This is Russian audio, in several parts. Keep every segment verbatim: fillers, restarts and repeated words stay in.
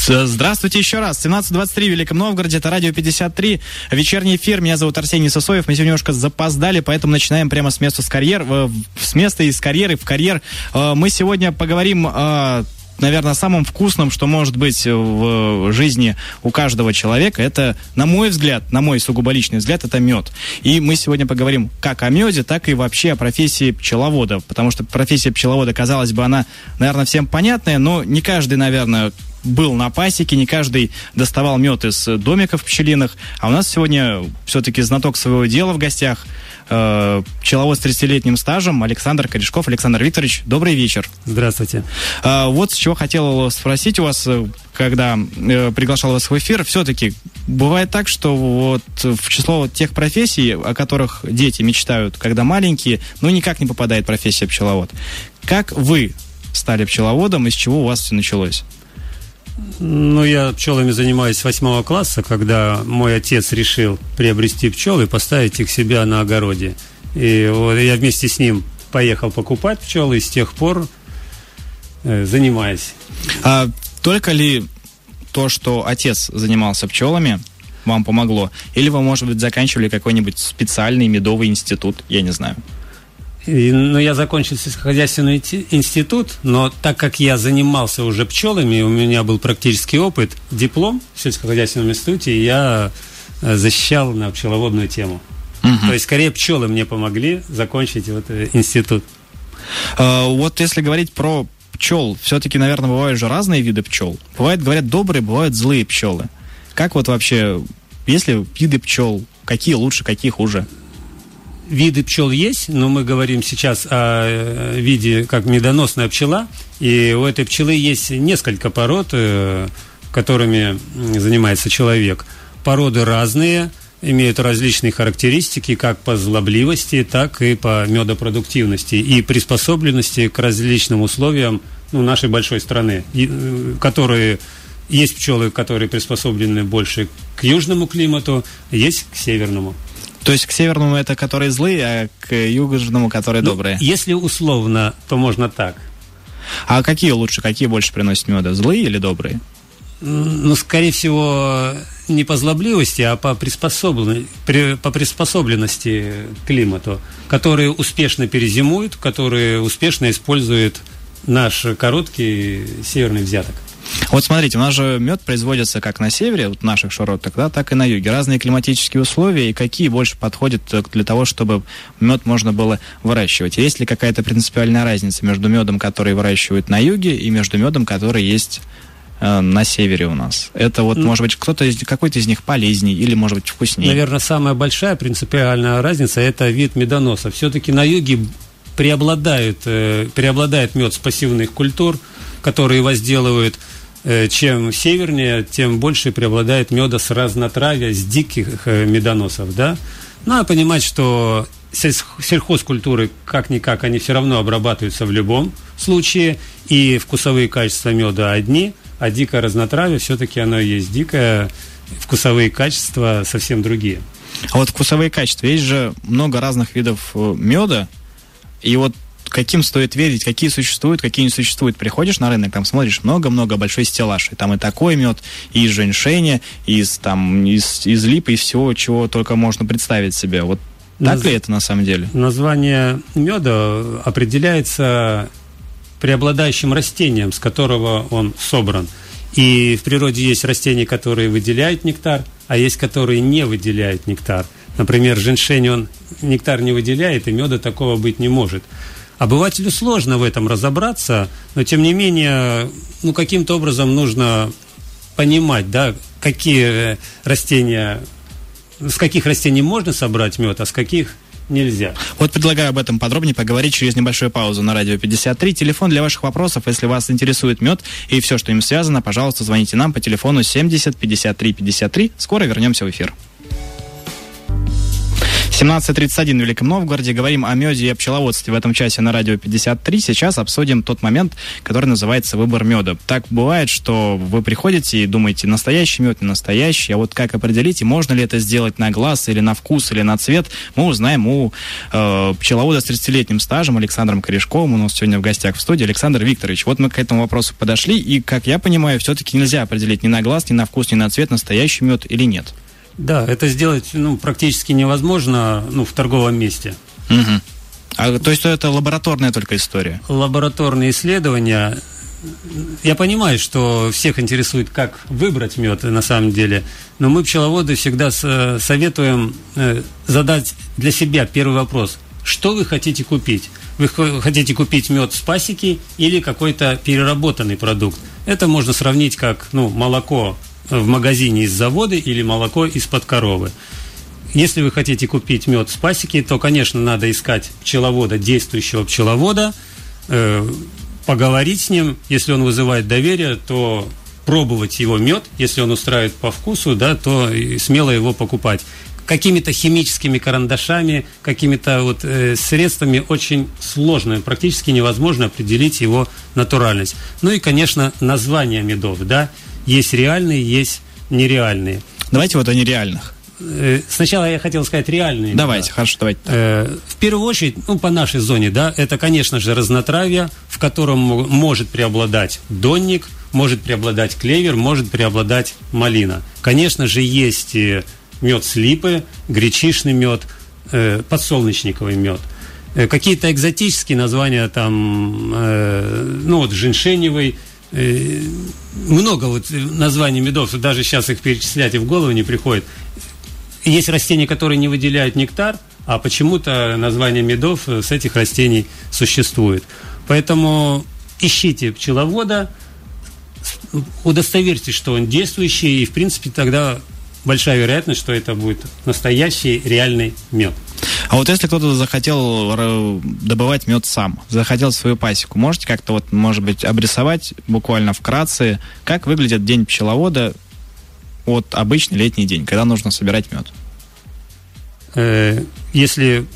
Здравствуйте еще раз. семнадцать двадцать три в Великом Новгороде. Это радио пятьдесят три. Вечерний эфир. Меня зовут Арсений Сысоев. Мы сегодня немножко запоздали, поэтому начинаем прямо с места с карьер. С места из карьеры в карьер. Мы сегодня поговорим, наверное, о самом вкусном, что может быть в жизни у каждого человека. Это, на мой взгляд, на мой сугубо личный взгляд, это мед. И мы сегодня поговорим как о меде, так и вообще о профессии пчеловода. Потому что профессия пчеловода, казалось бы, она, наверное, всем понятная, но не каждый, наверное, был на пасеке, не каждый доставал мед из домиков пчелиных. А у нас сегодня все-таки знаток своего дела в гостях, э, пчеловод с тридцатилетним стажем Александр Корешков. Александр Викторович, добрый вечер. Здравствуйте. Э, вот с чего хотел спросить у вас, когда э, приглашал вас в эфир. Все-таки бывает так, что вот в число тех профессий, о которых дети мечтают, когда маленькие, ну никак не попадает профессия пчеловод. Как вы стали пчеловодом и с чего у вас все началось? Ну, я пчелами занимаюсь с восьмого класса, когда мой отец решил приобрести пчел и поставить их себя на огороде. И вот я вместе с ним поехал покупать пчелы, и с тех пор э, занимаюсь. А только ли то, что отец занимался пчелами, вам помогло? Или вы, может быть, заканчивали какой-нибудь специальный медовый институт? Я не знаю. И, ну, я закончил сельскохозяйственный институт, но так как я занимался уже пчелами, у меня был практический опыт, диплом в сельскохозяйственном институте, я защищал на пчеловодную тему. Угу. То есть, скорее, пчелы мне помогли закончить вот институт. А, вот если говорить про пчел, все-таки, наверное, бывают же разные виды пчел. Бывают, говорят, добрые, бывают злые пчелы. Как вот вообще, если виды пчел, какие лучше, какие хуже? Виды пчел есть, но мы говорим сейчас о виде как медоносная пчела, и у этой пчелы есть несколько пород, которыми занимается человек. Породы разные, имеют различные характеристики как по злобливости, так и по медопродуктивности и приспособленности к различным условиям, ну, нашей большой страны, которые... Есть пчелы, которые приспособлены больше к южному климату, есть к северному. То есть к северному это которые злые, а к южному которые ну, добрые? Если условно, то можно так. А какие лучше, какие больше приносят меда? Злые или добрые? Ну, скорее всего, не по злобливости, а по, приспособлен... по приспособленности к климату, которые успешно перезимуют, которые успешно используют наш короткий северный взяток. Вот смотрите, у нас же мед производится как на севере, вот в наших широтах, да, так и на юге. Разные климатические условия, и какие больше подходят для того, чтобы мед можно было выращивать. Есть ли какая-то принципиальная разница между медом, который выращивают на юге, и между медом, который есть э, на севере у нас? Это вот, ну, может быть, кто-то из, какой-то из них полезнее или, может быть, вкуснее? Наверное, самая большая принципиальная разница – это вид медоноса. Все-таки на юге преобладает, э, преобладает мед с пассивных культур, которые возделывают. Чем севернее, тем больше преобладает меда с разнотравья, с диких медоносов, да. Надо понимать, что сельхозкультуры, как-никак, они все равно обрабатываются в любом случае, и вкусовые качества меда одни, а дикое разнотравье, все-таки оно и есть дикое, вкусовые качества совсем другие. А вот вкусовые качества, есть же много разных видов меда, и вот каким стоит верить, какие существуют, какие не существуют. Приходишь на рынок, там смотришь, много-много, большой стеллаж. И там и такой мед, и из женьшеня, и из, там, из, из липы, из всего, чего только можно представить себе. Вот так Наз... ли это на самом деле? Название меда определяется преобладающим растением, с которого он собран. И в природе есть растения, которые выделяют нектар, а есть, которые не выделяют нектар. Например, женьшень, он нектар не выделяет, и меда такого быть не может. Обывателю сложно в этом разобраться, но тем не менее, ну, каким-то образом нужно понимать, да, какие растения, с каких растений можно собрать мед, а с каких нельзя. Вот предлагаю об этом подробнее поговорить через небольшую паузу на радио пятьдесят три. Телефон для ваших вопросов, если вас интересует мед и все, что им связано, пожалуйста, звоните нам по телефону семьдесят пятьдесят три пятьдесят три. Скоро вернемся в эфир. семнадцать тридцать один в Великом Новгороде. Говорим о меде и о пчеловодстве в этом часе на радио пятьдесят три. Сейчас обсудим тот момент, который называется выбор меда. Так бывает, что вы приходите и думаете, настоящий мед, не настоящий, а вот как определить, и можно ли это сделать на глаз или на вкус, или на цвет, мы узнаем у э, пчеловода с тридцатилетним стажем Александром Корешковым. У нас сегодня в гостях в студии. Александр Викторович, вот мы к этому вопросу подошли, и, как я понимаю, все-таки нельзя определить ни на глаз, ни на вкус, ни на цвет, настоящий мед или нет. Да, это сделать ну, практически невозможно ну, в торговом месте. Угу. А, то есть это лабораторная только история? Лабораторные исследования. Я понимаю, что всех интересует, как выбрать мед на самом деле, но мы, пчеловоды, всегда с, советуем э, задать для себя первый вопрос. Что вы хотите купить? Вы хотите купить мед с пасеки или какой-то переработанный продукт? Это можно сравнить как ну, молоко в магазине из завода или молоко из-под коровы. Если вы хотите купить мед с пасеки, то, конечно, надо искать пчеловода, действующего пчеловода, э, поговорить с ним. Если он вызывает доверие, то пробовать его мед. Если он устраивает по вкусу, да, то смело его покупать. Какими-то химическими карандашами, какими-то вот, э, средствами очень сложно, практически невозможно определить его натуральность. Ну и, конечно, названия медов, да. Есть реальные, есть нереальные. Давайте вот о нереальных. Сначала я хотел сказать реальные. Давайте, да. Хорошо, давайте. Э, в первую очередь, ну, по нашей зоне, да, это, конечно же, разнотравье, в котором может преобладать донник, может преобладать клевер, может преобладать малина. Конечно же, есть мед с липы, гречишный мед, э, подсолнечниковый мед. Э, какие-то экзотические названия, там, э, ну, вот, женьшеневый, много вот названий медов, даже сейчас их перечислять и в голову не приходит. Есть растения, которые не выделяют нектар, а почему-то название медов с этих растений существует. Поэтому ищите пчеловода, удостоверьтесь, что он действующий, и, в принципе, тогда большая вероятность, что это будет настоящий, реальный мед. А вот если кто-то захотел добывать мед сам, захотел свою пасеку, можете как-то вот, может быть, обрисовать буквально вкратце, как выглядит день пчеловода, вот обычный летний день, когда нужно собирать мед? Э, если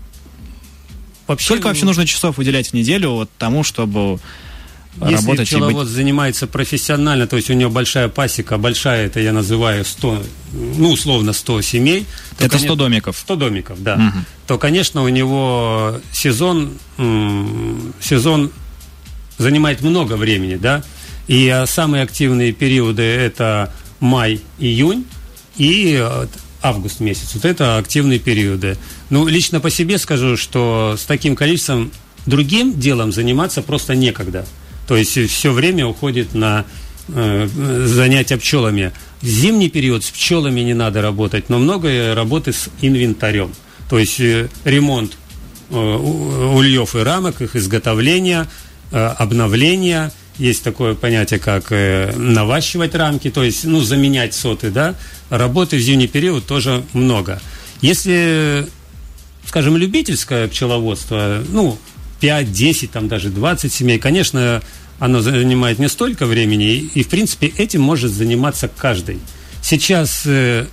вообще... Сколько вообще нужно часов выделять в неделю вот тому, чтобы... Если пчеловод быть... занимается профессионально, то есть у него большая пасека, большая, это я называю сто, ну, условно сто семей. Это конечно, сто домиков. сто домиков, да. Угу. То, конечно, у него сезон, м- сезон занимает много времени, да. И а, самые активные периоды это май, июнь и а, август месяц. Вот это активные периоды. Ну, лично по себе скажу, что с таким количеством другим делом заниматься просто некогда. То есть все время уходит на э, занятия пчелами. В зимний период с пчелами не надо работать, но много работы с инвентарем. То есть э, ремонт э, ульев и рамок, их изготовление, э, обновление. Есть такое понятие, как э, наващивать рамки, то есть ну, заменять соты. Да? Работы в зимний период тоже много. Если, скажем, любительское пчеловодство, ну, пять, десять, там даже двадцать семей, конечно, оно занимает не столько времени, и, и в принципе, этим может заниматься каждый. Сейчас э,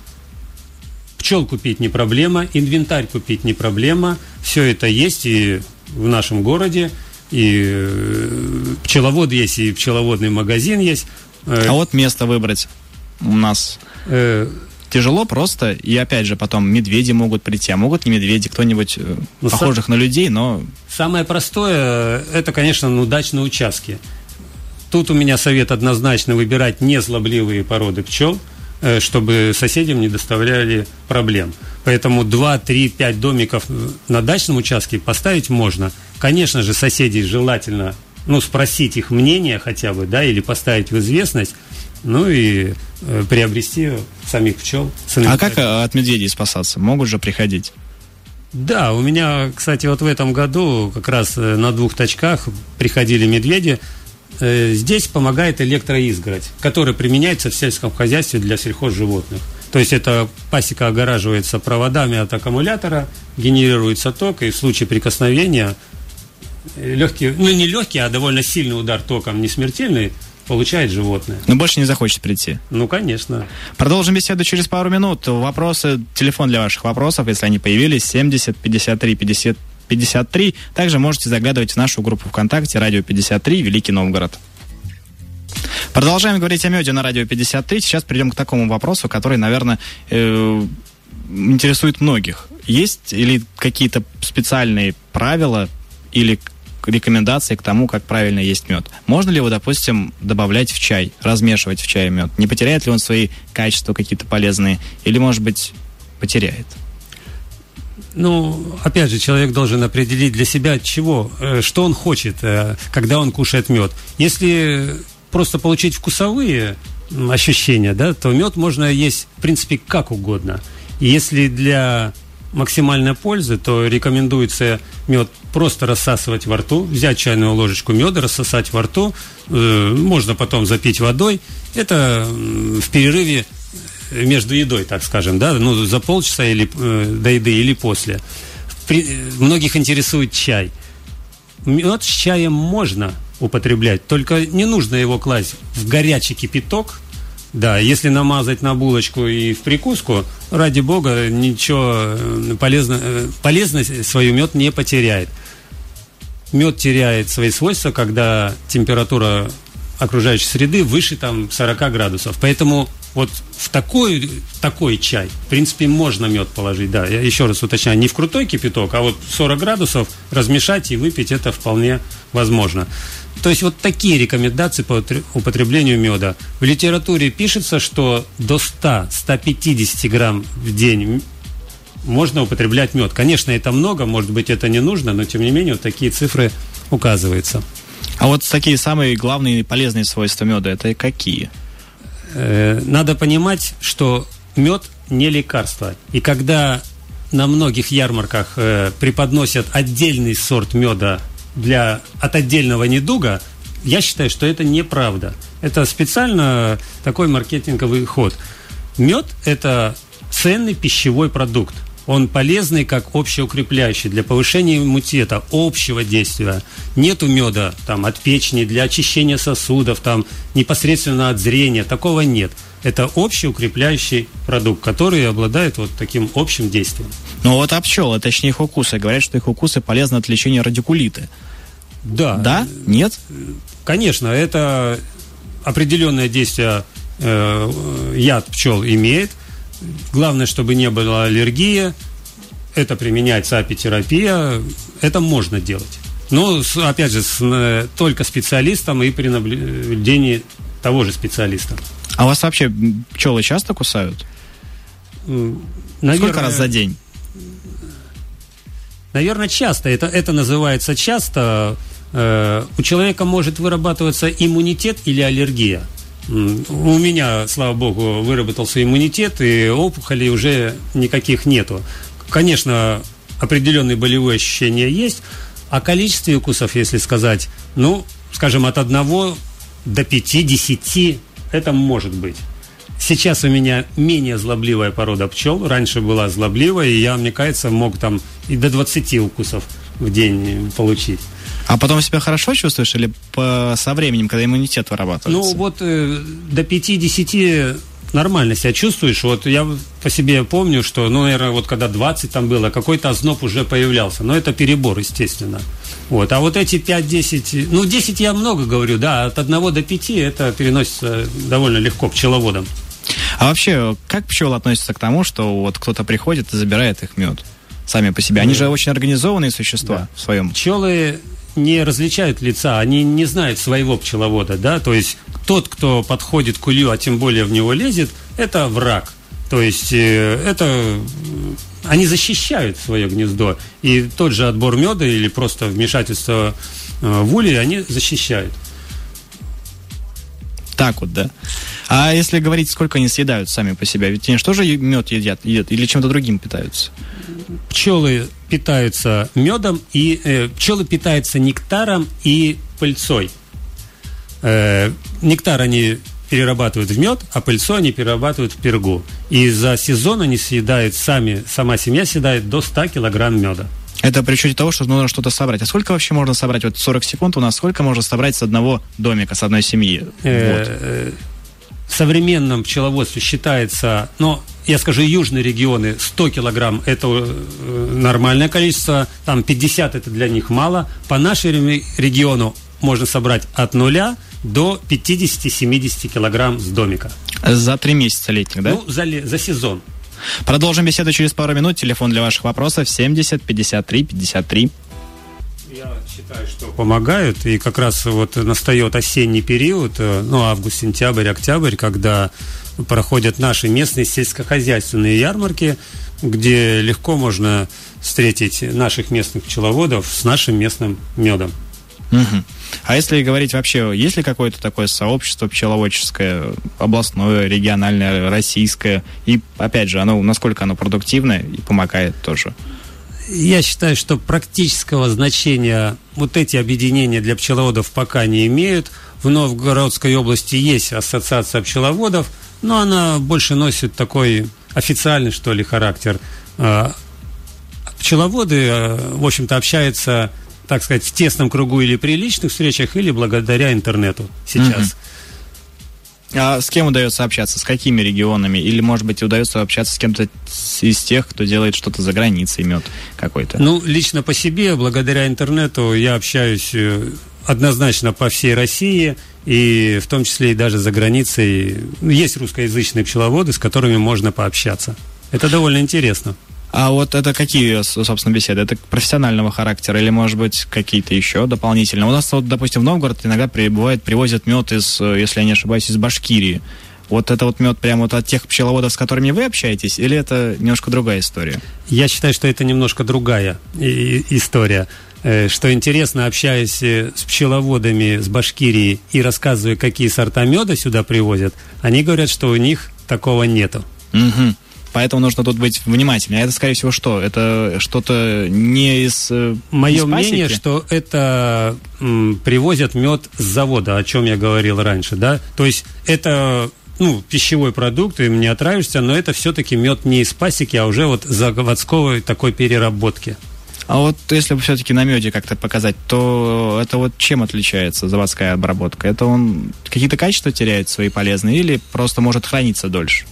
пчел купить не проблема, инвентарь купить не проблема, все это есть и в нашем городе, и э, пчеловод есть, и пчеловодный магазин есть. Э, а вот место выбрать у нас... Э, Тяжело просто, и опять же потом медведи могут прийти, а могут не медведи, кто-нибудь ну, похожих сам... на людей, но... Самое простое, это, конечно, ну, дачные участки. Тут у меня совет однозначно выбирать незлобливые породы пчел, чтобы соседям не доставляли проблем. Поэтому два, три, пять домиков на дачном участке поставить можно. Конечно же, соседей желательно, ну, спросить их мнение хотя бы, да, или поставить в известность, ну и э, приобрести самих пчел. А как от медведей спасаться? Могут же приходить? Да, у меня, кстати, вот в этом году как раз на двух точках приходили медведи. Э, здесь помогает электроизгородь, которая применяется в сельском хозяйстве для сельхозживотных. То есть эта пасека огораживается проводами от аккумулятора, генерируется ток, и в случае прикосновения легкий, ну не легкий, а довольно сильный удар током, не смертельный, получает животное. Но больше не захочет прийти. Ну, конечно. Продолжим беседу через пару минут. Вопросы, телефон для ваших вопросов, если они появились, семьдесят пятьдесят три пятьдесят пятьдесят три. Также можете заглядывать в нашу группу ВКонтакте «Радио пятьдесят три. Великий Новгород». Продолжаем говорить о меде на «Радио пятьдесят три». Сейчас перейдем к такому вопросу, который, наверное, э, интересует многих. Есть или какие-то специальные правила или рекомендации к тому, как правильно есть мед? Можно ли его, допустим, добавлять в чай, размешивать в чай мед? Не потеряет ли он свои качества какие-то полезные? Или, может быть, потеряет? Ну, опять же, человек должен определить для себя, чего, что он хочет, когда он кушает мед. Если просто получить вкусовые ощущения, да, то мед можно есть, в принципе, как угодно. И если для максимальной пользы, то рекомендуется мед просто рассасывать во рту, взять чайную ложечку меда, рассосать во рту, э, можно потом запить водой. Это в перерыве между едой, так скажем, да, ну, за полчаса или, э, до еды или после. При, многих интересует чай. Мед с чаем можно употреблять, только не нужно его класть в горячий кипяток. Да, если намазать на булочку и в прикуску, ради бога, ничего полезно, полезность свою мед не потеряет. Мед теряет свои свойства, когда температура окружающей среды выше там сорок градусов. Поэтому вот в такой, такой чай, в принципе, можно мед положить. Да, я еще раз уточняю, не в крутой кипяток, а вот сорок градусов размешать и выпить, это вполне возможно. То есть вот такие рекомендации по употреблению меда. В литературе пишется, что до ста - ста пятидесяти грамм в день можно употреблять мед. Конечно, это много, может быть, это не нужно, но тем не менее вот такие цифры указываются. А вот такие самые главные и полезные свойства меда, это какие? Надо понимать, что мед не лекарство. И когда на многих ярмарках преподносят отдельный сорт меда для, от отдельного недуга, я считаю, что это неправда. Это специально такой маркетинговый ход. Мед – это ценный пищевой продукт. Он полезный как общеукрепляющий для повышения иммунитета, общего действия. Нету меда там, от печени, для очищения сосудов, там, непосредственно от зрения. Такого нет. Это общеукрепляющий продукт, который обладает вот таким общим действием. Ну вот о пчелы, точнее их укусы. Говорят, что их укусы полезны от лечения радикулита. Да. Да? Нет? Конечно, это определенное действие э, яд пчел имеет. Главное, чтобы не было аллергии. Это применяется апитерапия. Это можно делать. Но, опять же, с, только специалистом и при наблюдении того же специалиста. А вас вообще пчелы часто кусают? Наверное, сколько раз за день? Наверное, часто. Это, это называется часто. Э, у человека может вырабатываться иммунитет или аллергия. У меня, слава богу, выработался иммунитет, и опухолей уже никаких нету. Конечно, определенные болевые ощущения есть. О количестве укусов, если сказать, ну, скажем, от одного до пяти-десяти, это может быть. Сейчас у меня менее злобливая порода пчел. Раньше была злобливая, и я, мне кажется, мог там и до двадцати укусов в день получить. А потом себя хорошо чувствуешь или по, со временем, когда иммунитет вырабатывается? Ну, вот э, до пяти-десяти нормально себя чувствуешь. Вот я по себе помню, что, ну, наверное, вот когда двадцать там было, какой-то озноб уже появлялся. Но это перебор, естественно. Вот. А вот эти пять-десять, ну, десять я много говорю, да, от одного до пяти это переносится довольно легко пчеловодам. А вообще, как пчелы относятся к тому, что вот кто-то приходит и забирает их мед сами по себе? Они да. же очень организованные существа да. в своем. Пчелы не различают лица, они не знают своего пчеловода, да, то есть тот, кто подходит к улью, а тем более в него лезет, это враг. То есть э, это они защищают свое гнездо, и тот же отбор меда или просто вмешательство э, в улей они защищают. Так вот, да? А если говорить, сколько они съедают сами по себе, ведь они же тоже мед едят, едят или чем-то другим питаются? Пчелы питаются медом, и э, пчелы питаются нектаром и пыльцой. Э, нектар они перерабатывают в мед, а пыльцу они перерабатывают в пергу. И за сезон они съедают сами, сама семья съедает до ста килограмм меда. Это при учете того, что нужно что-то собрать. А сколько вообще можно собрать? Вот сорок секунд у нас. Сколько можно собрать с одного домика, с одной семьи? Вот. В современном пчеловодстве считается, ну, я скажу, южные регионы, сто килограмм – это нормальное количество, там пятьдесят – это для них мало. По нашему региону можно собрать от нуля до пятьдесят-семьдесят килограмм с домика. За три месяца летних, да? Ну, за, за сезон. Продолжим беседу через пару минут. Телефон для ваших вопросов семьдесят пятьдесят три пятьдесят три. Я считаю, что помогают. И как раз вот настает осенний период, ну, август, сентябрь, октябрь, когда проходят наши местные сельскохозяйственные ярмарки, где легко можно встретить наших местных пчеловодов с нашим местным медом. Угу. А если говорить вообще, есть ли какое-то такое сообщество пчеловодческое, областное, региональное, российское? И, опять же, оно, насколько оно продуктивное и помогает тоже? Я считаю, что практического значения вот эти объединения для пчеловодов пока не имеют. В Новгородской области есть ассоциация пчеловодов, но она больше носит такой официальный, что ли, характер. Пчеловоды, в общем-то, общаются, так сказать, в тесном кругу или при личных встречах, или благодаря интернету сейчас. Mm-hmm. А с кем удается общаться? С какими регионами? Или, может быть, удается общаться с кем-то из тех, кто делает что-то за границей, мед какой-то? Ну, лично по себе, благодаря интернету, я общаюсь однозначно по всей России, и в том числе и даже за границей. Есть русскоязычные пчеловоды, с которыми можно пообщаться. Это довольно интересно. А вот это какие, собственно, беседы? Это профессионального характера или, может быть, какие-то еще дополнительные? У нас, вот, допустим, в Новгород иногда прибывает, привозят мед из, если я не ошибаюсь, из Башкирии. Вот это вот мед прямо вот от тех пчеловодов, с которыми вы общаетесь, или это немножко другая история? Я считаю, что это немножко другая история. Что интересно, общаясь с пчеловодами с Башкирии и рассказывая, какие сорта меда сюда привозят, они говорят, что у них такого нету. Угу. Поэтому нужно тут быть внимательнее. А это, скорее всего, что? Это что-то не из Мое из мнение, что это м, привозят мед с завода, о чем я говорил раньше, да? То есть это, ну, пищевой продукт, им не отравишься, но это все-таки мед не из пасеки, а уже вот заводской такой переработки. А вот если бы все-таки на меде как-то показать, то это вот чем отличается заводская обработка? Это он какие-то качества теряет свои полезные или просто может храниться дольше?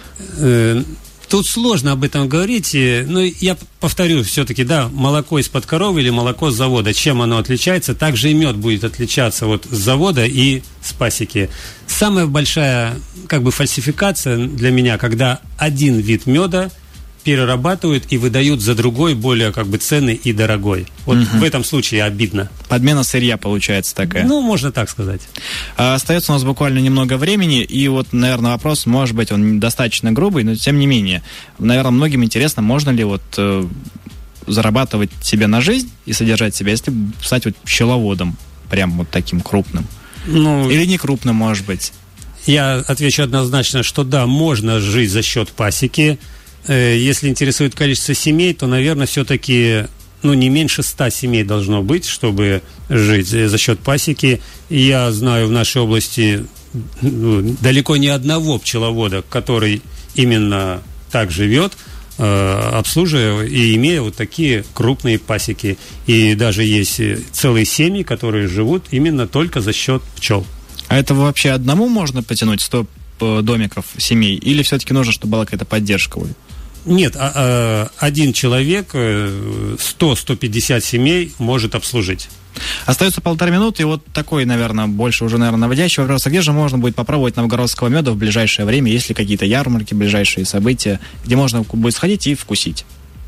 Тут сложно об этом говорить, но я повторю все-таки, да, молоко из-под коровы или молоко с завода, чем оно отличается, также и мед будет отличаться вот с завода и с пасеки. Самая большая, как бы, фальсификация для меня, когда один вид меда перерабатывают и выдают за другой, более, как бы, ценный и дорогой. Вот угу. В этом случае обидно. Подмена сырья получается такая. Ну, можно так сказать. А, остается у нас буквально немного времени, и вот, наверное, вопрос, может быть, он достаточно грубый, но тем не менее. Наверное, многим интересно, можно ли вот э, зарабатывать себе на жизнь и содержать себя, если стать вот пчеловодом, прям вот таким крупным. Ну, или не крупным, может быть. Я отвечу однозначно, что да, можно жить за счет пасеки. Если интересует количество семей, то, наверное, все-таки, ну, не меньше ста семей должно быть, чтобы жить за счет пасеки. И я знаю в нашей области, ну, далеко не одного пчеловода, который именно так живет, э, обслуживая и имея вот такие крупные пасеки. И даже есть целые семьи, которые живут именно только за счет пчел. А это вообще одному можно потянуть сто домиков семей? Или все-таки нужно, чтобы была какая-то поддержка? Нет, а, а, один человек сто - сто пятьдесят семей может обслужить. Остается полторы минуты, и вот такой, наверное, больше уже, наверное, наводящий вопрос. А где же можно будет попробовать новгородского меда в ближайшее время? Есть ли какие-то ярмарки, ближайшие события, где можно будет сходить и вкусить?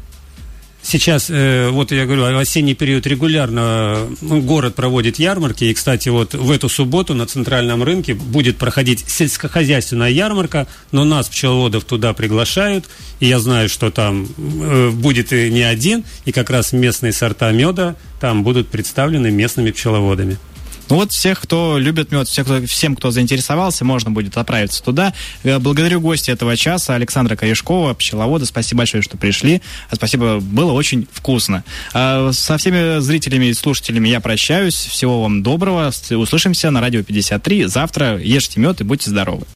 Сейчас, э, вот я говорю, осенний период регулярно город проводит ярмарки. И, кстати, вот в эту субботу на центральном рынке будет проходить сельскохозяйственная ярмарка, но нас, пчеловодов, туда приглашают. И я знаю, что там э, будет и не один, и как раз местные сорта меда там будут представлены местными пчеловодами. Ну вот всех, кто любит мед, всех, кто, всем, кто заинтересовался, можно будет отправиться туда. Благодарю гостя этого часа, Александра Корешкова, пчеловода. Спасибо большое, что пришли. Спасибо, было очень вкусно. А со всеми зрителями и слушателями я прощаюсь. Всего вам доброго. Услышимся на радио пятьдесят три. Завтра ешьте мед и будьте здоровы.